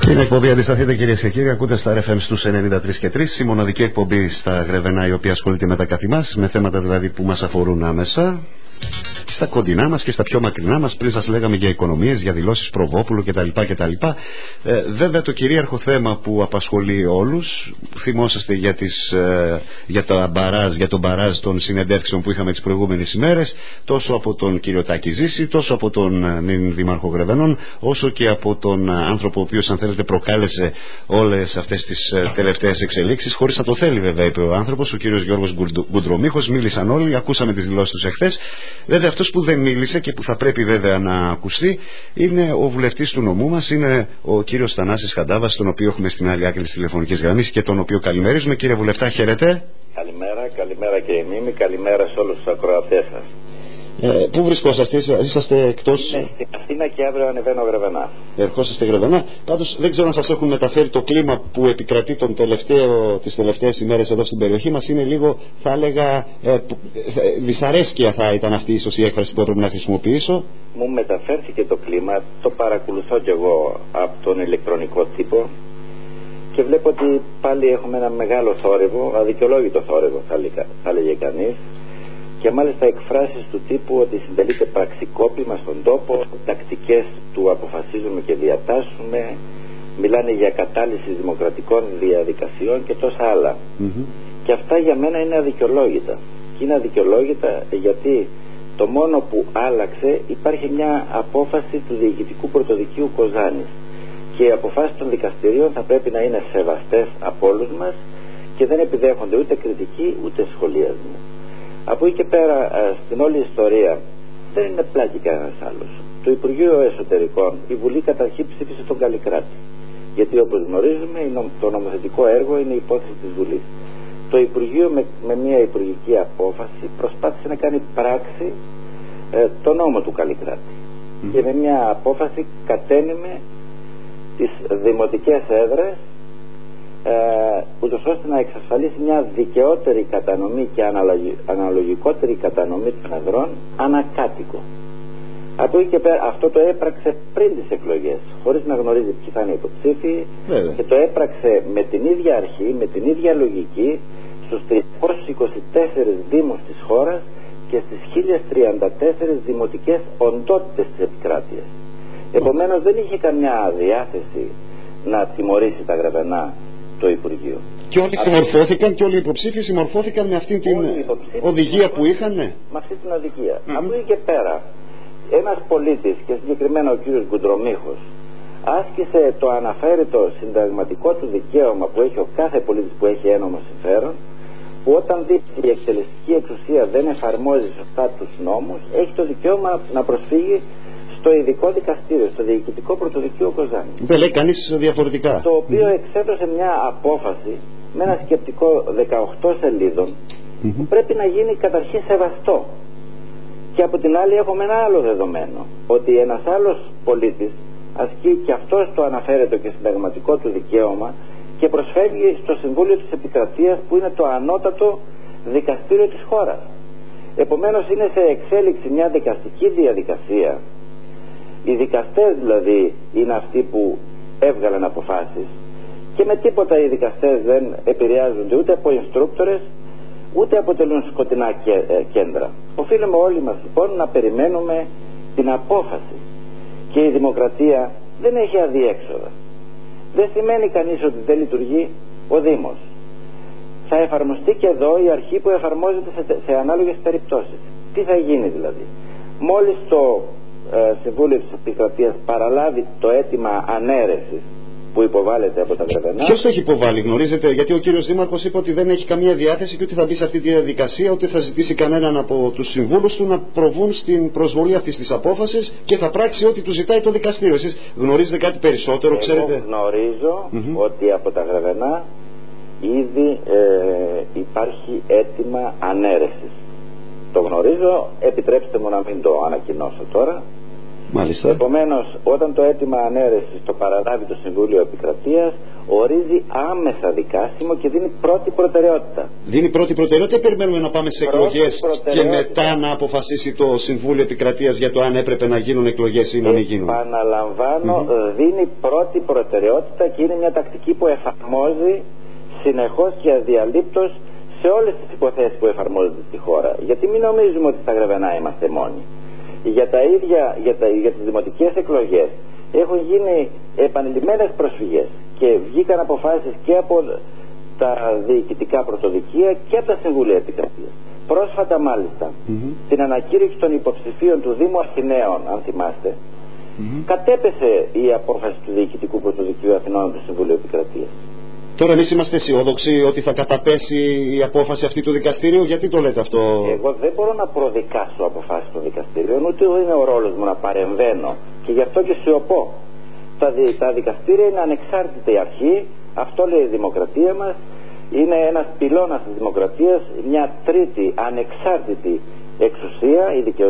Είναι εκπομπή Αντισταθείτε, κυρίες και κύριοι. Ακούτε στα RFM στους 93 και 3. Η μοναδική εκπομπή στα Γρεβενά η οποία ασχολείται με τα καθημάς, με θέματα δηλαδή που μας αφορούν άμεσα, στα κοντινά μας και στα πιο μακρινά μας. Πριν σας λέγαμε για οικονομίες, για δηλώσεις Προβόπουλου κτλ. Βέβαια το κυρίαρχο θέμα που απασχολεί όλους, θυμόσαστε για τον μπαράζ των συνεντεύξεων που είχαμε τις προηγούμενες ημέρες, τόσο από τον κύριο Τάκη Ζήση, τόσο από τον νυν Δήμαρχο Γρεβενών, όσο και από τον άνθρωπο ο οποίος, αν θέλετε, προκάλεσε όλες αυτές τις τελευταίες εξελίξεις, χωρίς να το θέλει βέβαια, είπε ο άνθρωπος, ο κύριος Γιώργος Γκουντρομίχος. Μίλησαν όλοι, ακούσαμε τις δηλώσεις τους εχθές. Βέβαια αυτός που δεν μίλησε και που θα πρέπει βέβαια να ακουστεί είναι ο βουλευτής του νομού μας, είναι ο κύριος Θανάσης Χαντάβας, τον οποίο έχουμε στην άλλη άκρη της τηλεφωνικής γραμμής και τον οποίο καλημερίζουμε. Κύριε Βουλευτά, χαίρετε. Καλημέρα κύριε Μίμη, καλημέρα σε όλους τους ακροατές σας. Πού βρισκόσαστε, είσαστε εκτός? Στην Αθήνα και αύριο ανεβαίνω Γρεβενά. Ερχόσαστε Γρεβενά. Πάντως δεν ξέρω αν σας έχουν μεταφέρει το κλίμα που επικρατεί τις τελευταίες ημέρες εδώ στην περιοχή μας. Είναι λίγο, θα έλεγα, δυσαρέσκεια θα ήταν αυτή ίσως η έκφραση που έπρεπε να χρησιμοποιήσω. Μου μεταφέρθηκε το κλίμα, το παρακολουθώ κι εγώ από τον ηλεκτρονικό τύπο και βλέπω ότι πάλι έχουμε ένα μεγάλο θόρυβο, αδικαιολόγητο θόρυβο θα έλεγε κανείς. Και μάλιστα εκφράσεις του τύπου ότι συντελείται πραξικόπημα στον τόπο, τακτικές του αποφασίζουμε και διατάσσουμε, μιλάνε για κατάλυση δημοκρατικών διαδικασιών και τόσα άλλα. Και αυτά για μένα είναι αδικαιολόγητα. Και είναι αδικαιολόγητα γιατί το μόνο που άλλαξε, υπάρχει μια απόφαση του Διοικητικού Πρωτοδικείου Κοζάνης. Και οι αποφάσεις των δικαστηρίων θα πρέπει να είναι σεβαστές από όλους μας και δεν επιδέχονται ούτε κριτική ούτε σχολιασμό. Από εκεί και πέρα στην όλη ιστορία δεν είναι πλάκη κανένας άλλος. Το Υπουργείο Εσωτερικών, η Βουλή καταρχήν ψήφισε τον Καλλικράτη. Γιατί όπως γνωρίζουμε το νομοθετικό έργο είναι η υπόθεση της Βουλής. Το Υπουργείο με μια υπουργική απόφαση προσπάθησε να κάνει πράξη το νόμο του Καλλικράτη. Και με μια απόφαση κατένιμε τις δημοτικές έδρες ούτως ώστε να εξασφαλίσει μια δικαιότερη κατανομή και αναλογικότερη κατανομή των εδρών ανακάτοικο. Από εκεί και πέρα αυτό το έπραξε πριν τις εκλογές, χωρίς να γνωρίζει ποιοι θα είναι υποψήφοι, και το έπραξε με την ίδια αρχή, με την ίδια λογική στους 324 δήμους της χώρας και στις 1034 δημοτικές οντότητες της επικράτειας. Επομένως δεν είχε καμιά διάθεση να τιμωρήσει τα Γρεβενά το Υπουργείο. Και όλοι συμμορφώθηκαν και όλοι οι υποψήφοι συμμορφώθηκαν με αυτήν την οδηγία που είχαν. Με αυτή την οδηγία. Από εκεί και πέρα, ένας πολίτης και συγκεκριμένα ο κύριος Γκουντρομίχος άσκησε το αναφέρετο συνταγματικό του δικαίωμα που έχει ο κάθε πολίτης που έχει ένομο συμφέρον, που όταν δει ότι η εκτελεστική εξουσία δεν εφαρμόζει σωστά τους νόμους, έχει το δικαίωμα να προσφύγει στο ειδικό δικαστήριο, στο Διοικητικό Πρωτοδικείο Κοζάνη. Δεν λέει κανείς διαφορετικά. Το οποίο εξέδωσε μια απόφαση με ένα σκεπτικό 18 σελίδων που πρέπει να γίνει καταρχήν σεβαστό. Και από την άλλη έχουμε ένα άλλο δεδομένο, ότι ένας άλλος πολίτης ασκεί και αυτός το αναφέρετο και συνταγματικό του δικαίωμα και προσφεύγει στο Συμβούλιο της Επικρατείας που είναι το ανώτατο δικαστήριο της χώρας. Επομένως είναι σε εξέλιξη μια δικαστική διαδικασία. Οι δικαστές δηλαδή είναι αυτοί που έβγαλαν αποφάσεις και με τίποτα οι δικαστές δεν επηρεάζονται ούτε από инструκτόρες ούτε αποτελούν σκοτεινά κέντρα. Οφείλουμε όλοι μας λοιπόν να περιμένουμε την απόφαση και η δημοκρατία δεν έχει αδιέξοδα. Δεν σημαίνει κανείς ότι δεν λειτουργεί ο Δήμος. Θα εφαρμοστεί και εδώ η αρχή που εφαρμόζεται σε ανάλογες περιπτώσεις. Τι θα γίνει δηλαδή? Μόλις το Συμβούλιο της Επικρατείας παραλάβει το αίτημα ανέρεσης που υποβάλλεται από τα Γρεβενά. Ποιος το έχει υποβάλει, γνωρίζετε? Γιατί ο κύριος Δήμαρχος είπε ότι δεν έχει καμία διάθεση και ότι θα μπει σε αυτή τη διαδικασία, ότι θα ζητήσει κανέναν από τους συμβούλους του να προβούν στην προσβολή αυτής της απόφασης και θα πράξει ό,τι του ζητάει το δικαστήριο. Εσείς γνωρίζετε κάτι περισσότερο, ξέρετε? Εγώ γνωρίζω ότι από τα Γρεβενά ήδη υπάρχει αίτημα ανέρεσης. Το γνωρίζω, επιτρέψτε μου να μην το ανακοινώσω τώρα. Μάλιστα. Επομένως, όταν το αίτημα ανέρεσης το παραλάβει το Συμβούλιο Επικρατείας, ορίζει άμεσα δικάσιμο και δίνει πρώτη προτεραιότητα. Δίνει πρώτη προτεραιότητα, περιμένουμε να πάμε σε εκλογές και μετά να αποφασίσει το Συμβούλιο Επικρατείας για το αν έπρεπε να γίνουν εκλογές ή να μην γίνουν? Επαναλαμβάνω, δίνει πρώτη προτεραιότητα και είναι μια τακτική που εφαρμόζει συνεχώς και αδιαλείπτως σε όλες τις υποθέσεις που εφαρμόζονται στη χώρα. Γιατί μην νομίζουμε ότι στα Γρεβενά είμαστε μόνοι. Για τις δημοτικές εκλογές έχουν γίνει επανειλημμένες προσφυγές και βγήκαν αποφάσεις και από τα διοικητικά πρωτοδικεία και από τα Συμβούλια Επικρατείας. Πρόσφατα μάλιστα, την ανακήρυξη των υποψηφίων του Δήμου Αθηναίων, αν θυμάστε, κατέπεσε η απόφαση του Διοικητικού Πρωτοδικείου Αθηνών του Συμβουλίου Επικρατείας. Τώρα εμείς είμαστε αισιόδοξοι ότι θα καταπέσει η απόφαση αυτή του δικαστήριου. Γιατί το λέτε αυτό? Εγώ δεν μπορώ να προδικάσω αποφάσεις των δικαστήριων, ούτε είναι ο ρόλος μου να παρεμβαίνω, και γι' αυτό και σιωπώ. Τα δικαστήρια είναι ανεξάρτητη αρχή, αυτό λέει η δημοκρατία μας, είναι ένας πυλώνας της δημοκρατίας, μια τρίτη ανεξάρτητη εξουσία,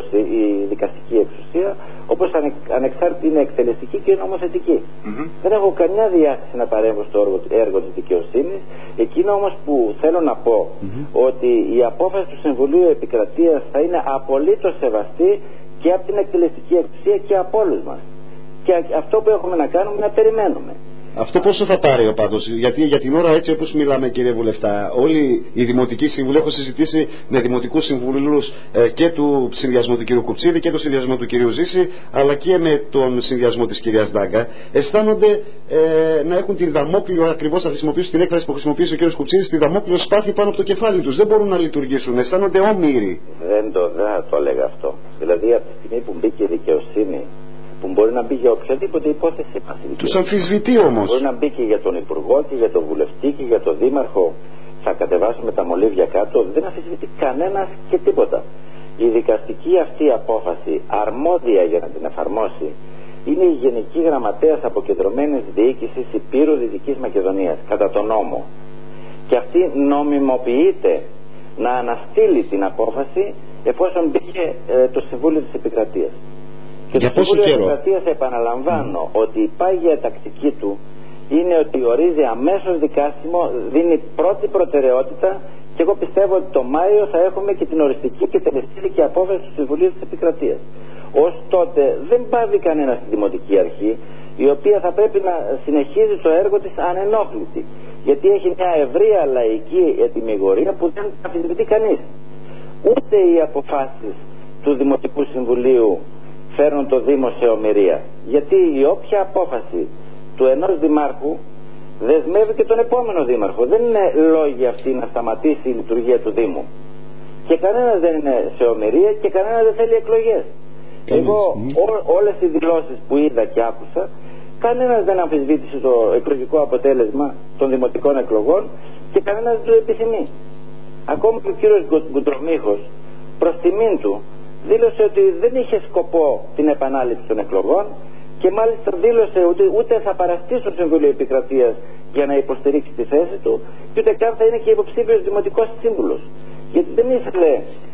η δικαστική εξουσία, όπως ανεξάρτητη είναι εκτελεστική και νομοθετική. Δεν έχω καμιά διάθεση να παρέμβω στο έργο της δικαιοσύνης. Εκείνο όμως που θέλω να πω, ότι η απόφαση του Συμβουλίου Επικρατείας θα είναι απολύτως σεβαστή και από την εκτελεστική εξουσία και από όλους μας. Και αυτό που έχουμε να κάνουμε είναι να περιμένουμε. Αυτό πόσο θα πάρει πάντως? Γιατί για την ώρα, έτσι όπως μιλάμε, κύριε Βουλευτά, όλοι οι δημοτικοί σύμβουλοι, έχω συζητήσει με δημοτικούς συμβουλούς και του συνδυασμού του κ. Κουψίδη και του συνδυασμού του κ. Ζήση, αλλά και με τον συνδυασμό της κυρίας Ντάγκα, αισθάνονται να έχουν την δαμόκλειο, ακριβώς θα χρησιμοποιήσουν την έκφραση που χρησιμοποιήσει ο κ. Κουψίδης, την δαμόκλειο σπάθη πάνω από το κεφάλι τους. Δεν μπορούν να λειτουργήσουν, αισθάνονται όμοιροι. Δεν το έλεγα αυτό. Δηλαδή, από τη στιγμή που μπήκε η δικαιοσύνη, που μπορεί να μπει για οποιαδήποτε υπόθεση μας, τους αμφισβητεί όμως. Μπορεί να μπει και για τον Υπουργό και για τον Βουλευτή και για τον Δήμαρχο. Θα κατεβάσουμε τα μολύβια κάτω. Δεν αμφισβητεί κανένας και τίποτα. Η δικαστική αυτή απόφαση, αρμόδια για να την εφαρμόσει, είναι η Γενική Γραμματέας Αποκεντρωμένης Διοίκησης Υπήρου Δυτικής Μακεδονίας, κατά τον νόμο. Και αυτή νομιμοποιείται να αναστείλει την απόφαση εφόσον μπήκε το Συμβούλιο της Επικρατείας. Και το Συμβούλιο της Επικρατείας, επαναλαμβάνω, ότι η πάγια τακτική του είναι ότι ορίζει αμέσως δικάσιμο, δίνει πρώτη προτεραιότητα, και εγώ πιστεύω ότι το Μάιο θα έχουμε και την οριστική και τελεσίδικη απόφαση του Συμβουλίου της Επικρατείας. Ως τότε δεν πάβει κανένα στη Δημοτική Αρχή, η οποία θα πρέπει να συνεχίζει το έργο της ανενόχλητη, γιατί έχει μια ευρεία λαϊκή ετυμηγορία που δεν αμφισβητεί κανείς. Ούτε οι αποφάσεις του Δημοτικού Συμβουλίου φέρνουν το Δήμο σε ομηρία, γιατί η όποια απόφαση του ενός δημάρχου δεσμεύει και τον επόμενο δήμαρχο. Δεν είναι λόγοι αυτοί να σταματήσει η λειτουργία του Δήμου, και κανένας δεν είναι σε ομηρία και κανένας δεν θέλει εκλογές. Εγώ όλες οι δηλώσεις που είδα και άκουσα, κανένας δεν αμφισβήτησε το εκλογικό αποτέλεσμα των δημοτικών εκλογών και κανένας δεν το επιθυμεί. Ακόμα και ο κύριος Γκουντρομίχος, προς τιμήν του, δήλωσε ότι δεν είχε σκοπό την επανάληψη των εκλογών, και μάλιστα δήλωσε ότι ούτε θα παραστεί στο Συμβούλιο Επικρατείας για να υποστηρίξει τη θέση του, και ούτε καν θα είναι και υποψήφιος δημοτικός σύμβουλος, γιατί δεν ήθελε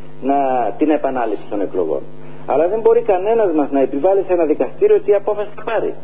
την επανάληψη των εκλογών. Αλλά δεν μπορεί κανένας μας να επιβάλλει σε ένα δικαστήριο τι απόφαση θα πάρει.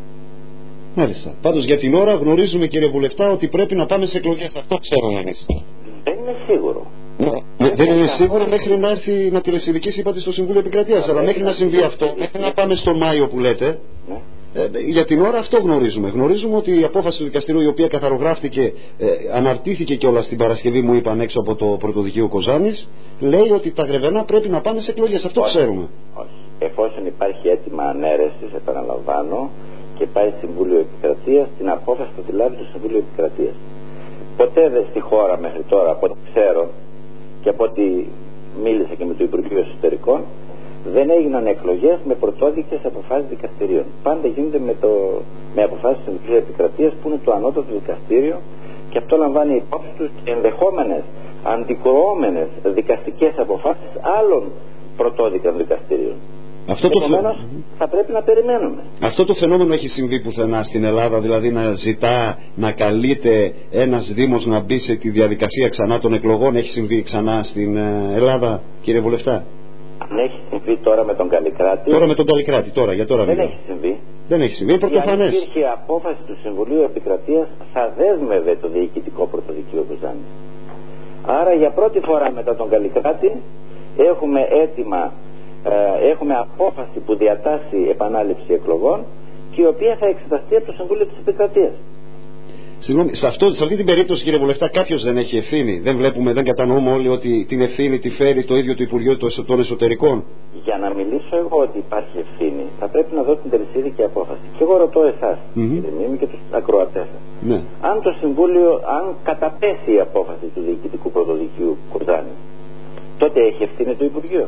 Μάλιστα. Πάντως για την ώρα γνωρίζουμε, κύριε Βουλευτά, ότι πρέπει να πάμε σε εκλογές. Αυτό ξέρουμε εμείς. Δεν είναι σίγουρο. Δεν είναι σίγουρο μέχρι να έρθει να τηλεσυνδικήσει, είπατε, στο Συμβούλιο Επικρατείας. Αλλά μέχρι να συμβεί αυτό, μέχρι να πάμε στο Μάιο που λέτε, για την ώρα αυτό γνωρίζουμε. Γνωρίζουμε ότι η απόφαση του δικαστηρίου, η οποία καθαρογράφτηκε, αναρτήθηκε κιόλας την Παρασκευή, μου είπαν, έξω από το Πρωτοδικείο Κοζάνης, λέει ότι τα Γρεβενά πρέπει να πάνε σε εκλογές. Αυτό ξέρουμε. Όχι. Εφόσον υπάρχει αίτημα ανέρεσης, επαναλαμβάνω, και πάει Συμβούλιο Επικρατείας, την απόφαση θα τη λάβει το Συμβούλιο Επικρατείας. Ποτέ δεν στη χώρα μέχρι τώρα, από ό,τι ξέρω και από ό,τι μίλησα και με το Υπουργείο Εσωτερικών, δεν έγιναν εκλογές με πρωτόδικες αποφάσεις δικαστηρίων. Πάντα γίνονται με αποφάσεις της Συμβουλίου Επικρατείας, που είναι το ανώτατο δικαστήριο, και αυτό λαμβάνει υπόψη τους και ενδεχόμενες αντικρουόμενες δικαστικές αποφάσεις άλλων πρωτόδικων δικαστηρίων. Επομένως θα πρέπει να περιμένουμε. Αυτό το φαινόμενο έχει συμβεί πουθενά στην Ελλάδα, δηλαδή να ζητά, να καλείται ένας Δήμος να μπει σε τη διαδικασία ξανά των εκλογών? Έχει συμβεί ξανά στην Ελλάδα, κύριε Βουλευτά? Αν έχει συμβεί τώρα με τον Καλλικράτη. Τώρα με τον Καλλικράτη, για τώρα δεν μιλάω. έχει συμβεί. Δεν έχει συμβεί, είναι πρωτοφανές. Αν υπήρχε απόφαση του Συμβουλίου Επικρατείας, θα δέσμευε το Διοικητικό Πρωτοδικείο Κοζάνης. Άρα για πρώτη φορά μετά τον Καλλικράτη έχουμε έτοιμα, έχουμε απόφαση που διατάσσει επανάληψη εκλογών και η οποία θα εξεταστεί από το Συμβούλιο της Επικρατείας. Συγγνώμη, σε αυτή την περίπτωση, κύριε Βουλευτά, κάποιος δεν έχει ευθύνη? Δεν κατανοούμε όλοι ότι την ευθύνη τη φέρει το ίδιο το Υπουργείο των Εσωτερικών? Για να μιλήσω εγώ ότι υπάρχει ευθύνη, θα πρέπει να δω την τελεσίδικη απόφαση. Και εγώ ρωτώ εσάς, κύριε Μίμη, και τους ακροατές σας. Ναι. Αν το Συμβούλιο, αν καταπέσει η απόφαση του Διοικητικού Πρωτοδικείου Κοζάνη, τότε έχει ευθύνη το Υπουργείο?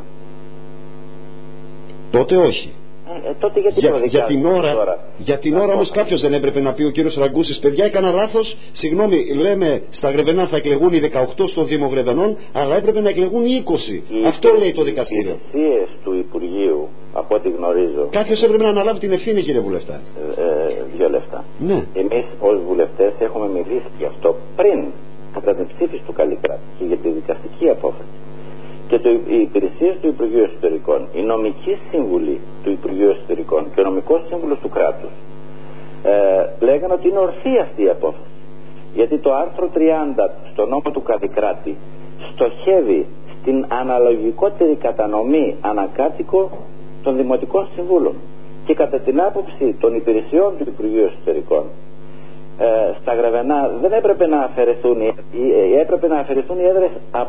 Τότε όχι. Τότε για την ώρα όμως κάποιος δεν έπρεπε να πει, ο κύριος Ραγκούσης, παιδιά, έκανα λάθος, συγγνώμη, λέμε στα Γρεβενά θα εκλεγούν οι 18 στο Δήμο Γρεβενών, αλλά έπρεπε να εκλεγούν οι 20. Αυτό λέει το δικαστήριο. Οι υπηρεσίες του Υπουργείου, από ό,τι γνωρίζω. Κάποιος έπρεπε να αναλάβει την ευθύνη, κύριε Βουλευτά. 2 λεπτά. Ναι. Εμείς ως βουλευτές έχουμε μιλήσει γι' αυτό πριν, κατά την ψήφιση του Καλλικράτη και για τη δικαστική απόφαση. Και οι υπηρεσίες του Υπουργείου Εσωτερικών, η νομική σύμβουλη του Υπουργείου Εσωτερικών και ο νομικός σύμβουλος του κράτους λέγανε ότι είναι ορθή αυτή η απόφαση. Γιατί το άρθρο 30 στο νόμο του Καλλικράτη στοχεύει στην αναλογικότερη κατανομή ανακάτοικο των δημοτικών συμβούλων. Και κατά την άποψη των υπηρεσιών του Υπουργείου Εσωτερικών, στα Γρεβενά δεν έπρεπε να αφαιρεθούν οι έδρες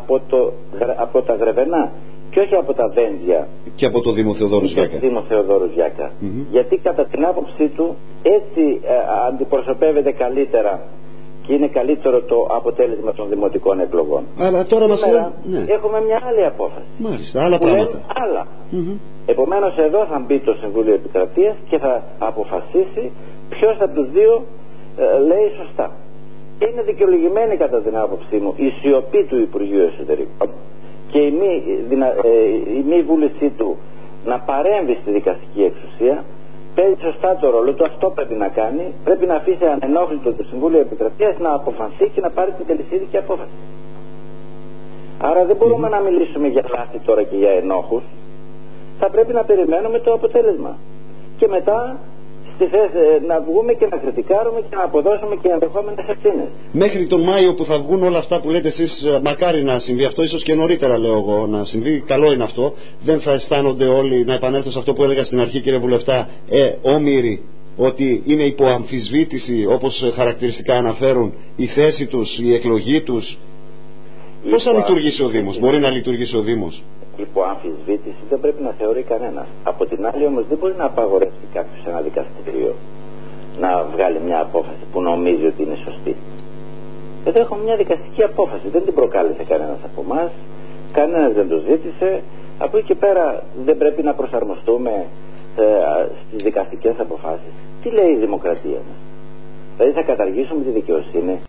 από τα Γρεβενά και όχι από τα Δέντια και από το Δήμο Θεοδόρου Ζιάκα. Γιατί κατά την άποψή του έτσι αντιπροσωπεύεται καλύτερα και είναι καλύτερο το αποτέλεσμα των δημοτικών εκλογών. Αλλά τώρα έχουμε μια άλλη απόφαση. Μάλιστα, άλλα πράγματα. Επομένως εδώ θα μπει το Συμβούλιο Επικρατείας και θα αποφασίσει ποιος από τους δύο λέει σωστά. Και είναι δικαιολογημένη κατά την άποψή μου η σιωπή του Υπουργείου Εσωτερικών και η μη βούλησή του να παρέμβει στη δικαστική εξουσία. Παίζει σωστά το ρόλο του, αυτό πρέπει να κάνει. Πρέπει να αφήσει ανενόχλητο το Συμβούλιο Επικρατείας να αποφανθεί και να πάρει την τελεσίδικη απόφαση. Άρα δεν μπορούμε να μιλήσουμε για λάθη τώρα και για ενόχους. Θα πρέπει να περιμένουμε το αποτέλεσμα και μετά στη θέση να βγούμε και να κριτικάρουμε και να αποδώσουμε και ενδεχόμενες ευθύνες. Μέχρι τον Μάιο που θα βγουν όλα αυτά που λέτε εσείς, μακάρι να συμβεί αυτό, ίσως και νωρίτερα λέω εγώ να συμβεί, καλό είναι αυτό. Δεν θα αισθάνονται όλοι, να επανέλθω σε αυτό που έλεγα στην αρχή, κύριε Βουλευτά, όμοιροι, ότι είναι υπό αμφισβήτηση, όπως χαρακτηριστικά αναφέρουν, η θέση τους, η εκλογή τους. Πώς θα λειτουργήσει ο Δήμος? Μπορεί να λειτουργήσει ο Δήμος? Υπό αμφισβήτηση δεν πρέπει να θεωρεί κανένας. Από την άλλη όμως δεν μπορεί να απαγορεύσει κάποιος σε ένα δικαστήριο να βγάλει μια απόφαση που νομίζει ότι είναι σωστή. Εδώ έχουμε μια δικαστική απόφαση, δεν την προκάλεσε κανένας από εμάς, κανένας δεν το ζήτησε. Από εκεί και πέρα δεν πρέπει να προσαρμοστούμε στις δικαστικές αποφάσεις? Τι λέει η δημοκρατία μας? Δηλαδή θα καταργήσουμε τη δικαιοσύνη?